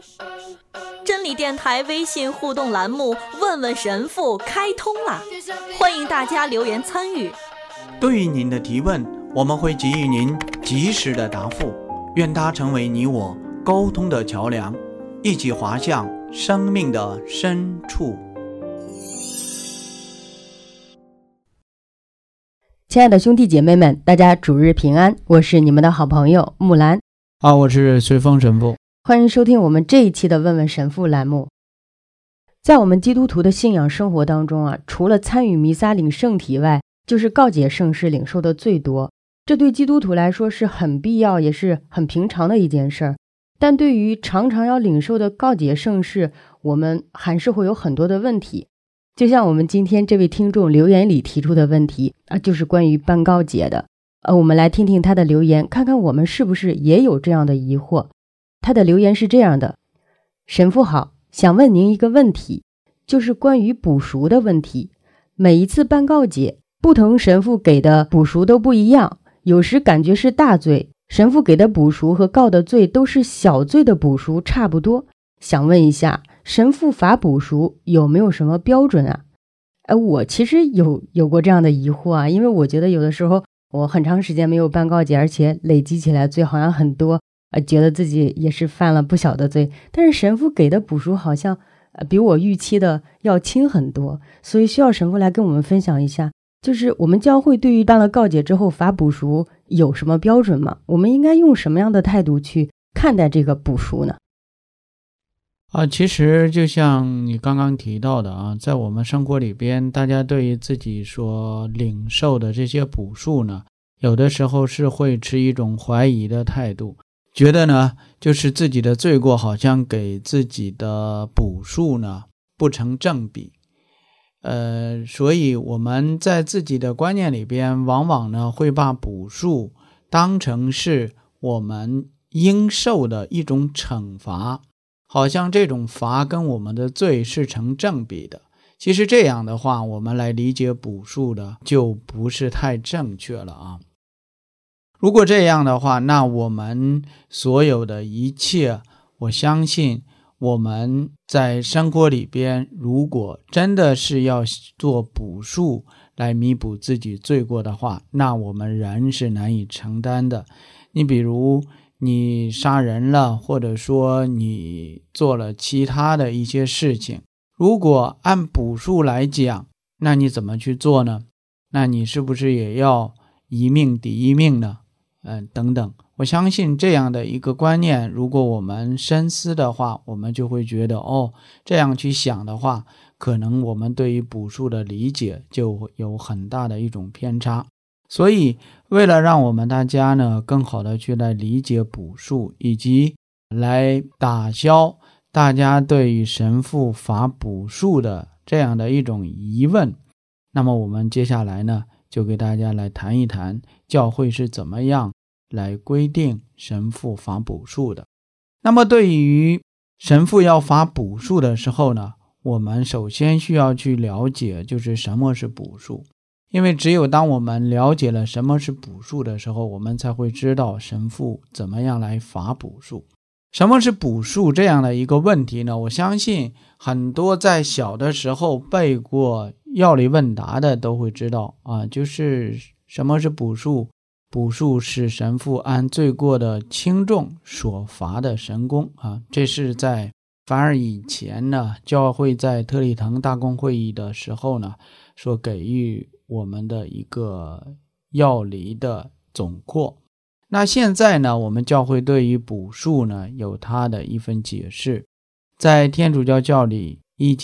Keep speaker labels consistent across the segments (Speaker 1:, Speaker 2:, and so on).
Speaker 1: 真理电台微信互动栏目问问神父开通了，欢迎大家留言参与。
Speaker 2: 对于您的提问，我们会给予您及时的答复，愿它成为你我沟通的桥梁，一起滑向生命的深处。
Speaker 3: 亲爱的兄弟姐妹们，大家主日平安，我是你们的好朋友木兰。
Speaker 2: 我是随风神父，
Speaker 3: 欢迎收听我们这一期的问问神父栏目。在我们基督徒的信仰生活当中除了参与弥撒领圣体外，就是告解圣事领受的最多，这对基督徒来说是很必要也是很平常的一件事儿。但对于常常要领受的告解圣事，我们还是会有很多的问题。就像我们今天这位听众留言里提出的问题就是关于办告解的。我们来听听他的留言，看看我们是不是也有这样的疑惑。他的留言是这样的：神父好，想问您一个问题，就是关于补赎的问题。每一次办告解，不同神父给的补赎都不一样，有时感觉是大罪，神父给的补赎和告的罪都是小罪的补赎差不多。想问一下，神父罚补赎有没有什么标准啊？我其实有过这样的疑惑因为我觉得有的时候我很长时间没有办告解，而且累积起来罪好像很多，觉得自己也是犯了不小的罪，但是神父给的补赎好像比我预期的要轻很多，所以需要神父来跟我们分享一下，就是我们教会对于办了告解之后罚补赎有什么标准吗？我们应该用什么样的态度去看待这个补赎呢？
Speaker 2: 其实就像你刚刚提到的在我们生活里边，大家对于自己所领受的这些补赎呢，有的时候是会持一种怀疑的态度，觉得呢就是自己的罪过好像给自己的补赎呢不成正比。所以我们在自己的观念里边，往往呢会把补赎当成是我们应受的一种惩罚，好像这种罚跟我们的罪是成正比的。其实这样的话，我们来理解补赎的就不是太正确了如果这样的话，那我们所有的一切，我相信我们在生活里边，如果真的是要做补赎来弥补自己罪过的话，那我们人是难以承担的。你比如你杀人了，或者说你做了其他的一些事情，如果按补赎来讲，那你怎么去做呢？那你是不是也要一命抵一命呢？等等。我相信这样的一个观念，如果我们深思的话，我们就会觉得这样去想的话，可能我们对于补赎的理解就有很大的一种偏差。所以为了让我们大家呢更好的去来理解补赎，以及来打消大家对于神父罚补赎的这样的一种疑问，那么我们接下来呢就给大家来谈一谈教会是怎么样来规定神父罚补赎的。那么对于神父要罚补赎的时候呢，我们首先需要去了解就是什么是补赎。因为只有当我们了解了什么是补赎的时候，我们才会知道神父怎么样来罚补赎。什么是补赎这样的一个问题呢？我相信很多在小的时候背过要理问答的都会知道就是什么是补赎。补赎是神父按罪过的轻重所罚的神功这是在反而以前呢，教会在特里滕大公会议的时候呢所给予我们的一个要理的总括。那现在呢，我们教会对于补赎呢有它的一份解释，在天主教教理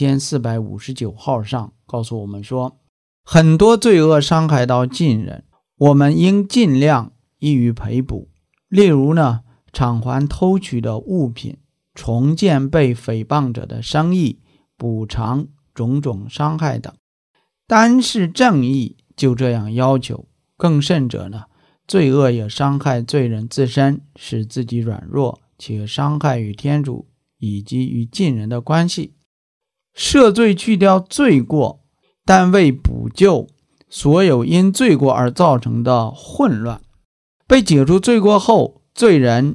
Speaker 2: 1459号上告诉我们说，很多罪恶伤害到近人，我们应尽量予以赔补。例如呢，偿还偷取的物品，重建被诽谤者的声誉，补偿种种伤害等。单是正义就这样要求，更甚者呢，罪恶也伤害罪人自身，使自己软弱，且伤害与天主以及与近人的关系。赦罪去掉罪过，但为补救所有因罪过而造成的混乱。被解除罪过后，罪人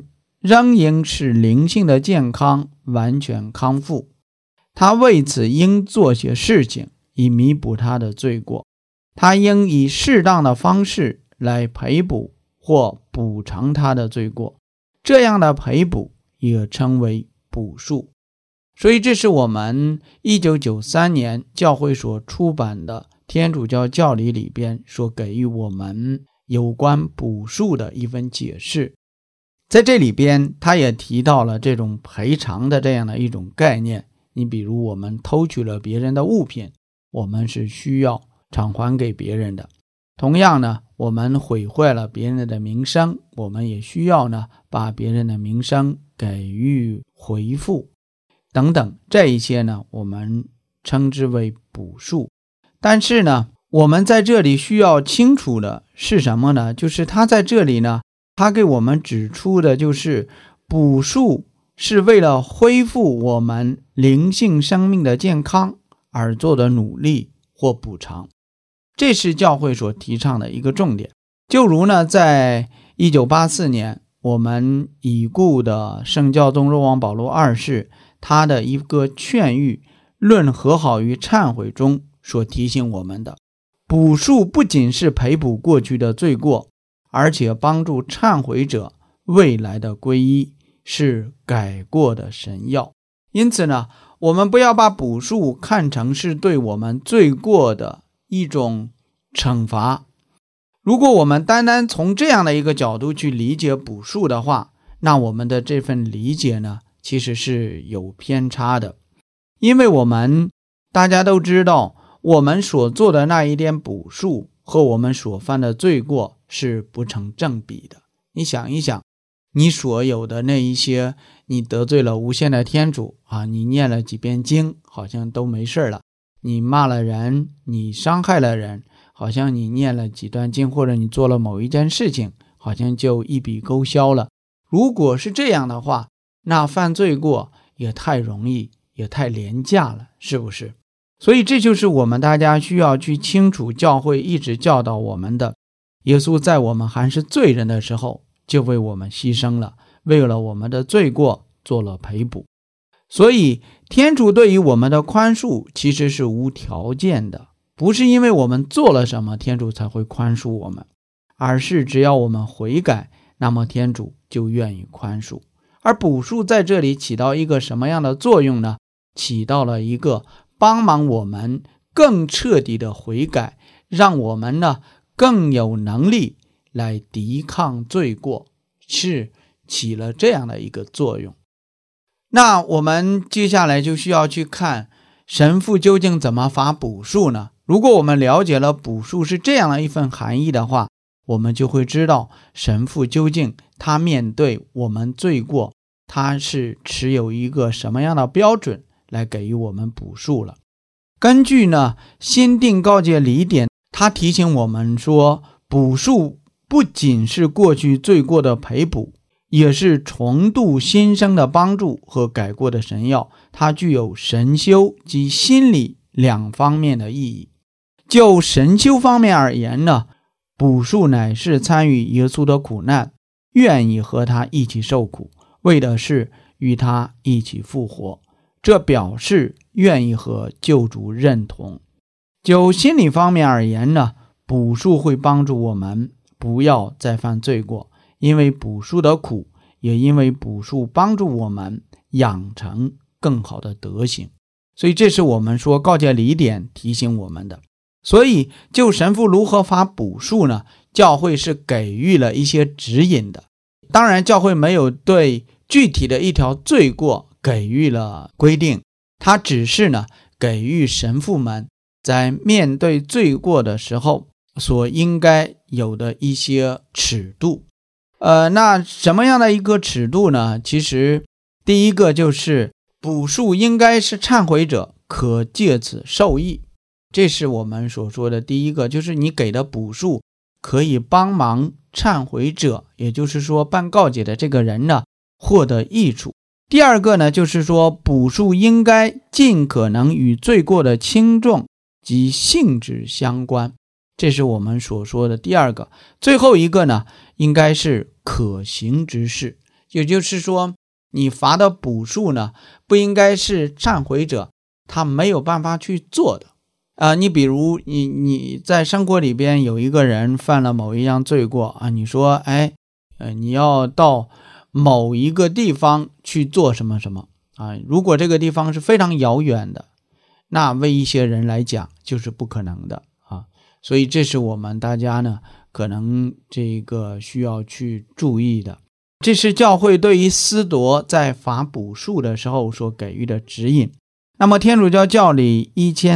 Speaker 2: 仍应使灵性的健康完全康复。他为此应做些事情以弥补他的罪过，他应以适当的方式来赔补或补偿他的罪过，这样的赔补也称为补赎。所以这是我们1993年教会所出版的天主教教理里边所给予我们有关补赎的一份解释。在这里边他也提到了这种赔偿的这样的一种概念。你比如我们偷取了别人的物品，我们是需要偿还给别人的。同样呢，我们毁坏了别人的名声，我们也需要呢把别人的名声给予回复等等，这一些呢我们称之为补赎。但是呢，我们在这里需要清楚的是什么呢？就是他在这里呢，他给我们指出的就是补赎是为了恢复我们灵性生命的健康而做的努力或补偿，这是教会所提倡的一个重点。就如呢，在1984年我们已故的圣教宗若望保禄二世他的一个劝谕论和好与忏悔中所提醒我们的，补赎不仅是赔补过去的罪过，而且帮助忏悔者未来的皈依，是改过的神药。因此呢，我们不要把补赎看成是对我们罪过的一种惩罚。如果我们单单从这样的一个角度去理解补赎的话，那我们的这份理解呢，其实是有偏差的。因为我们大家都知道，我们所做的那一点补赎和我们所犯的罪过是不成正比的。你想一想，你所有的那一些，你得罪了无限的天主啊，你念了几遍经好像都没事了，你骂了人，你伤害了人，好像你念了几段经，或者你做了某一件事情，好像就一笔勾销了。如果是这样的话，那犯罪过也太容易，也太廉价了，是不是？所以这就是我们大家需要去清楚，教会一直教导我们的，耶稣在我们还是罪人的时候就为我们牺牲了，为了我们的罪过做了赔补。所以天主对于我们的宽恕其实是无条件的，不是因为我们做了什么天主才会宽恕我们，而是只要我们悔改，那么天主就愿意宽恕。而补赎在这里起到一个什么样的作用呢？起到了一个帮忙我们更彻底的悔改，让我们呢更有能力来抵抗罪过，是起了这样的一个作用。那我们接下来就需要去看神父究竟怎么罚补赎呢？如果我们了解了补赎是这样的一份含义的话，我们就会知道神父究竟他面对我们罪过，他是持有一个什么样的标准来给予我们补赎了。根据呢新定告诫礼典，他提醒我们说，补赎不仅是过去罪过的赔补，也是重度新生的帮助和改过的神药，它具有神修及心理两方面的意义。就神修方面而言呢，补赎乃是参与耶稣的苦难，愿意和他一起受苦，为的是与他一起复活，这表示愿意和救主认同。就心理方面而言呢，补赎会帮助我们不要再犯罪过，因为补赎的苦，也因为补赎帮助我们养成更好的德行。所以这是我们说告诫礼典提醒我们的。所以就神父如何罚补赎呢，教会是给予了一些指引的。当然教会没有对具体的一条罪过给予了规定，它只是呢给予神父们在面对罪过的时候所应该有的一些尺度。那什么样的一个尺度呢？其实第一个就是补赎应该是忏悔者可借此受益，这是我们所说的第一个，就是你给的补赎可以帮忙忏悔者，也就是说办告解的这个人呢获得益处。第二个呢，就是说补赎应该尽可能与罪过的轻重及性质相关，这是我们所说的第二个。最后一个呢，应该是可行之事， 也就是说，你罚的补数呢，不应该是忏悔者他没有办法去做的。你比如你在生活里边有一个人犯了某一样罪过啊，你说你要到某一个地方去做什么什么啊，如果这个地方是非常遥远的，那为一些人来讲就是不可能的啊，所以这是我们大家呢可能这个需要去注意的。这是教会对于司铎在罚补数的时候所给予的指引。那么天主教教理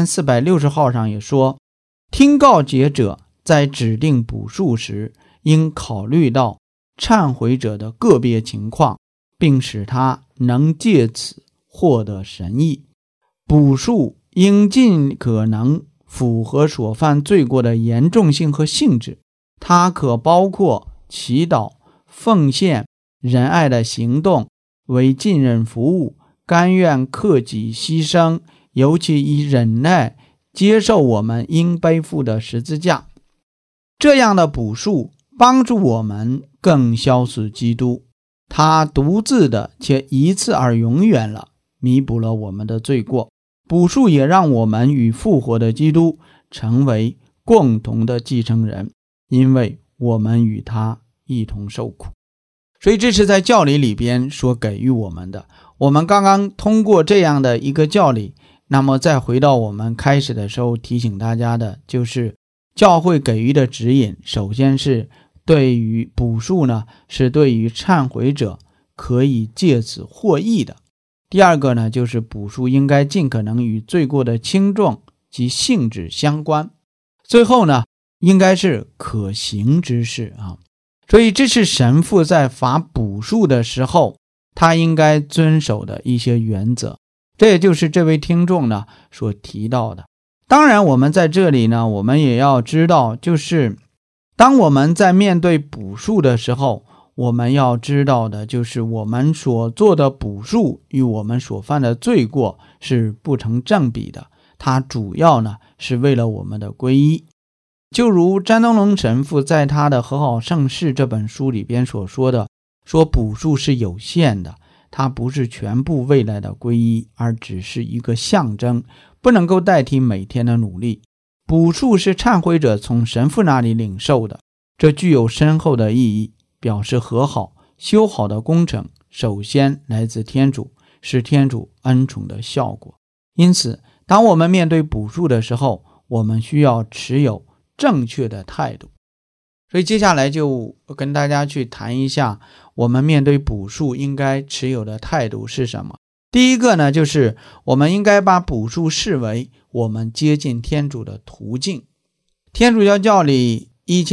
Speaker 2: 1460号上也说，听告解者在指定补数时，应考虑到忏悔者的个别情况，并使他能借此获得神意。补数应尽可能符合所犯罪过的严重性和性质，它可包括祈祷、奉献、仁爱的行动、为近人服务、甘愿克己牺牲，尤其以忍耐接受我们应背负的十字架。这样的补数帮助我们更肖似基督，他独自的且一次而永远了弥补了我们的罪过。补数也让我们与复活的基督成为共同的继承人，因为我们与他一同受苦。所以这是在教理里边所给予我们的。我们刚刚通过这样的一个教理，那么再回到我们开始的时候提醒大家的，就是教会给予的指引，首先是对于补数呢，是对于忏悔者可以借此获益的。第二个呢，就是补数应该尽可能与罪过的轻重及性质相关。最后呢，应该是可行之事啊。所以这是神父在罚补数的时候他应该遵守的一些原则，这也就是这位听众呢所提到的。当然我们在这里呢，我们也要知道，就是当我们在面对补数的时候，我们要知道的就是我们所做的补数与我们所犯的罪过是不成正比的，它主要呢是为了我们的皈依。就如詹东龙神父在他的《和好圣事》这本书里边所说的，说补数是有限的，它不是全部未来的皈依，而只是一个象征，不能够代替每天的努力。补数是忏悔者从神父那里领受的，这具有深厚的意义，表示和好修好的工程首先来自天主，是天主恩宠的效果。因此当我们面对补数的时候，我们需要持有正确的态度。所以接下来就跟大家去谈一下我们面对补数应该持有的态度是什么。第一个呢，就是我们应该把补数视为我们接近天主的途径。天主教教理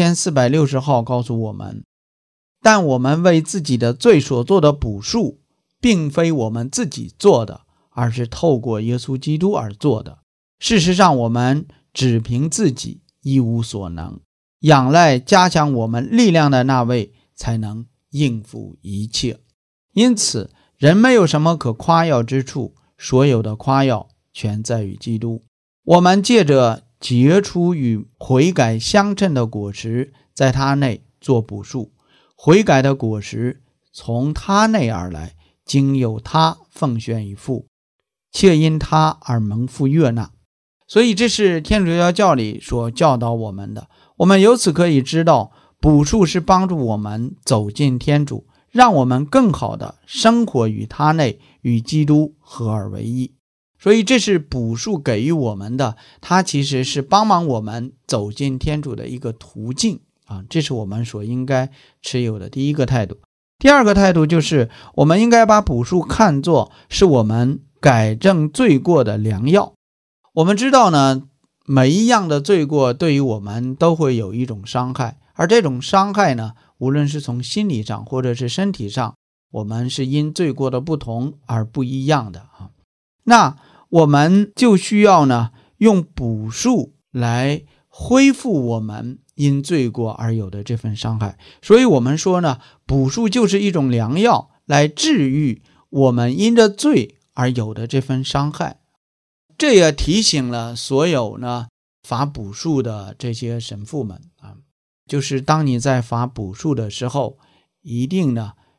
Speaker 2: 1460号告诉我们，但我们为自己的罪所做的补数并非我们自己做的，而是透过耶稣基督而做的。事实上我们只凭自己一无所能，仰赖加强我们力量的那位才能应付一切。因此人没有什么可夸耀之处，所有的夸耀全在于基督。我们借着结出与悔改相称的果实，在他内做补数，悔改的果实从他内而来，经由他奉献以父，且因他而蒙父悦纳。所以这是天主教教理所教导我们的。我们由此可以知道，补数是帮助我们走进天主，让我们更好的生活于他内，与基督合而为一。所以这是补数给予我们的，它其实是帮忙我们走进天主的一个途径啊，这是我们所应该持有的第一个态度。第二个态度就是我们应该把补数看作是我们改正罪过的良药。我们知道呢，每一样的罪过对于我们都会有一种伤害，而这种伤害呢，无论是从心理上或者是身体上，我们是因罪过的不同而不一样的啊。那我们就需要呢，用补数来恢复我们因罪过而有的这份伤害。所以我们说呢，补数就是一种良药，来治愈我们因着罪而有的这份伤害。这也提醒了所有呢罚补数的这些神父们啊，就是当你在罚补数的时候，一定呢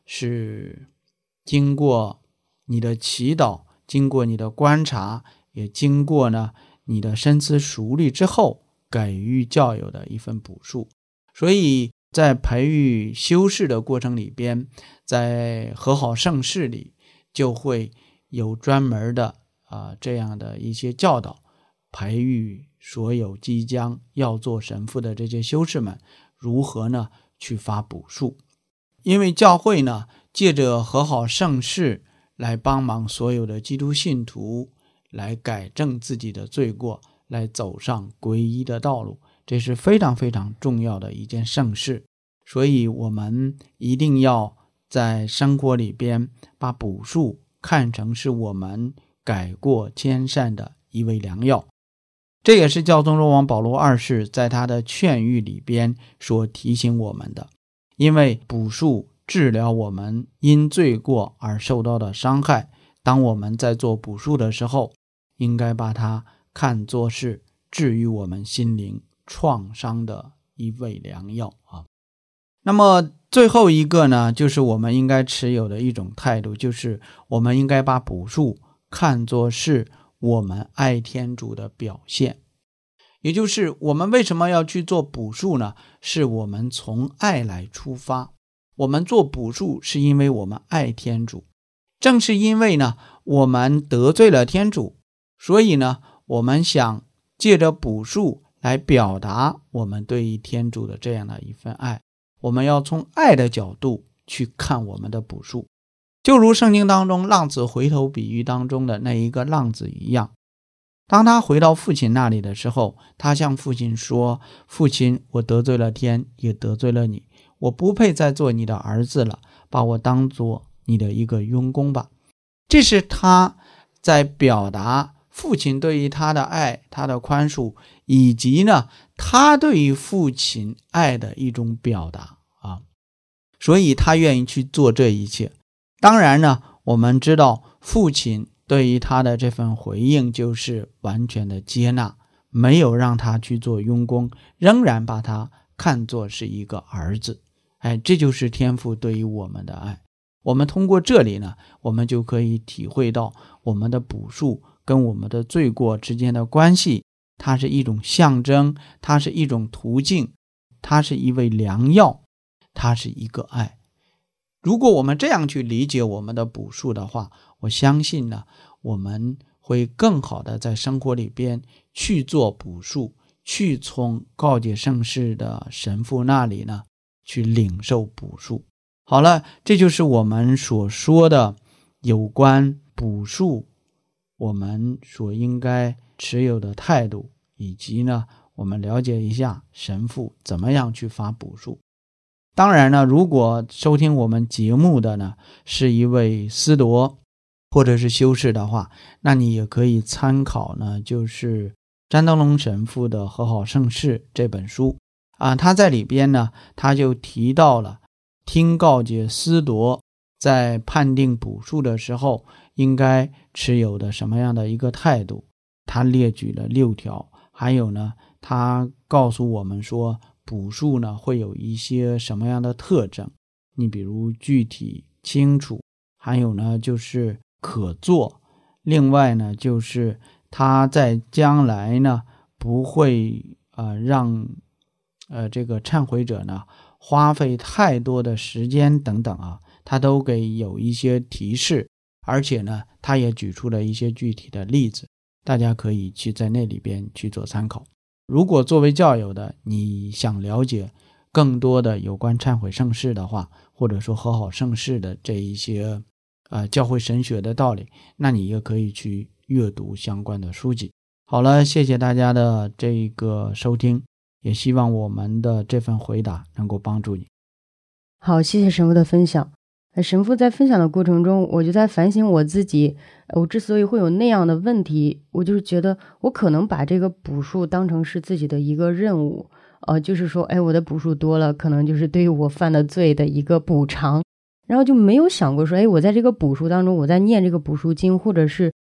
Speaker 2: 是经过你的祈祷，经过你的观察，也经过呢你的深思熟虑之后给予教友的一份补述。所以在培育修士的过程里边，在和好圣事里就会有专门的这样的一些教导，培育所有即将要做神父的这些修士们如何呢去发补述。因为教会呢借着和好圣事来帮忙所有的基督信徒来改正自己的罪过，来走上皈依的道路，这是非常非常重要的一件圣事。所以我们一定要在生活里边把补述看成是我们改过迁善的一味良药。这也是教宗若望保禄二世在他的劝谕里边所提醒我们的。因为补述治疗我们因罪过而受到的伤害，当我们在做补述的时候，应该把它看作是治愈我们心灵创伤的一味良药啊。那么最后一个呢，就是我们应该持有的一种态度，就是我们应该把补述看作是我们爱天主的表现。也就是我们为什么要去做补述呢？是我们从爱来出发。我们做补述是因为我们爱天主，正是因为呢我们得罪了天主，所以呢我们想借着补述来表达我们对于天主的这样的一份爱。我们要从爱的角度去看我们的补述，就如圣经当中浪子回头比喻当中的那一个浪子一样。当他回到父亲那里的时候，他向父亲说，父亲，我得罪了天，也得罪了你，我不配再做你的儿子了，把我当做你的一个佣工吧。这是他在表达父亲对于他的爱，他的宽恕，以及呢他对于父亲爱的一种表达啊。所以他愿意去做这一切。当然呢我们知道父亲对于他的这份回应就是完全的接纳，没有让他去做佣工，仍然把他看作是一个儿子。这就是天父对于我们的爱。我们通过这里呢，我们就可以体会到我们的补述跟我们的罪过之间的关系，它是一种象征，它是一种途径，它是一味良药，它是一个爱。如果我们这样去理解我们的补述的话，我相信呢，我们会更好的在生活里边去做补述，去从告解圣事的神父那里呢去领受补述。好了，这就是我们所说的有关补述我们所应该持有的态度，以及呢我们了解一下神父怎么样去发补述。当然呢，如果收听我们节目的呢是一位司铎或者是修士的话，那你也可以参考呢就是詹德隆神父的《和好圣事》这本书他在里边呢他就提到了听告解司铎在判定补述的时候应该持有的什么样的一个态度。他列举了6条，还有呢他告诉我们说补述呢会有一些什么样的特征，你比如具体清楚，还有呢就是可做，另外呢就是他在将来呢不会让这个忏悔者呢花费太多的时间等等他都给有一些提示，而且呢他也举出了一些具体的例子，大家可以去在那里边去做参考。如果作为教友的你想了解更多的有关忏悔圣事的话，或者说和好圣事的这一些教会神学的道理，那你也可以去阅读相关的书籍。好了，谢谢大家的这个收听，也希望我们的这份回答能够帮助你。
Speaker 3: 好，谢谢神父的分享。神父在分享的过程中，我就在反省我自己，我之所以会有那样的问题，我就是觉得我可能把这个补述当成是自己的一个任务，就是说我的补述多了，可能就是对于我犯的罪的一个补偿，然后就没有想过说我在这个补述当中，我在念这个补述经，或者是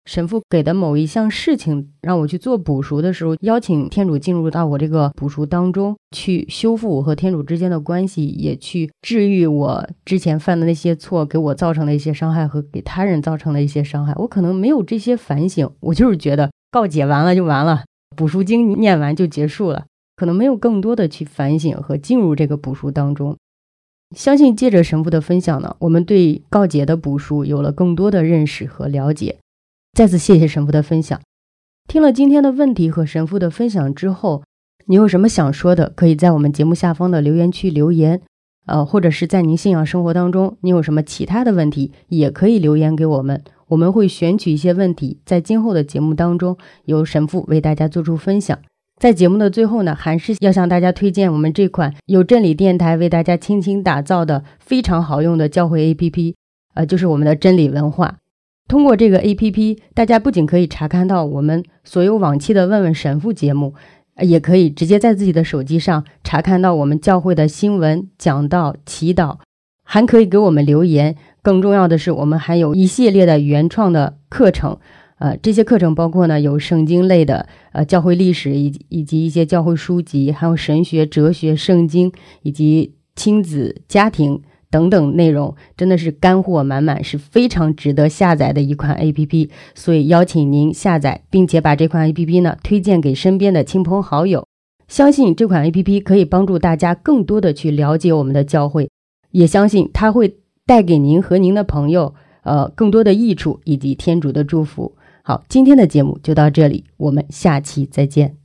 Speaker 3: 神父给的某一项事情让我去做补赎的时候，邀请天主进入到我这个补赎当中，去修复我和天主之间的关系，也去治愈我之前犯的那些错给我造成的一些伤害和给他人造成的一些伤害。我可能没有这些反省，我就是觉得告解完了就完了，补赎经念完就结束了，可能没有更多的去反省和进入这个补赎当中。相信借着神父的分享呢，我们对告解的补赎有了更多的认识和了解。再次谢谢神父的分享。听了今天的问题和神父的分享之后，你有什么想说的，可以在我们节目下方的留言区留言，或者是在您信仰生活当中你有什么其他的问题，也可以留言给我们，我们会选取一些问题，在今后的节目当中由神父为大家做出分享。在节目的最后呢，还是要向大家推荐我们这款由真理电台为大家倾情打造的非常好用的教会 APP，就是我们的真理文化。通过这个 APP， 大家不仅可以查看到我们所有往期的问问神父节目，也可以直接在自己的手机上查看到我们教会的新闻、讲道、祈祷，还可以给我们留言。更重要的是，我们还有一系列的原创的课程，这些课程包括呢有圣经类的教会历史以及一些教会书籍，还有神学、哲学、圣经以及亲子、家庭等等内容，真的是干货满满，是非常值得下载的一款 APP， 所以邀请您下载，并且把这款 APP 呢推荐给身边的亲朋好友。相信这款 APP 可以帮助大家更多的去了解我们的教会，也相信它会带给您和您的朋友更多的益处以及天主的祝福。好，今天的节目就到这里，我们下期再见。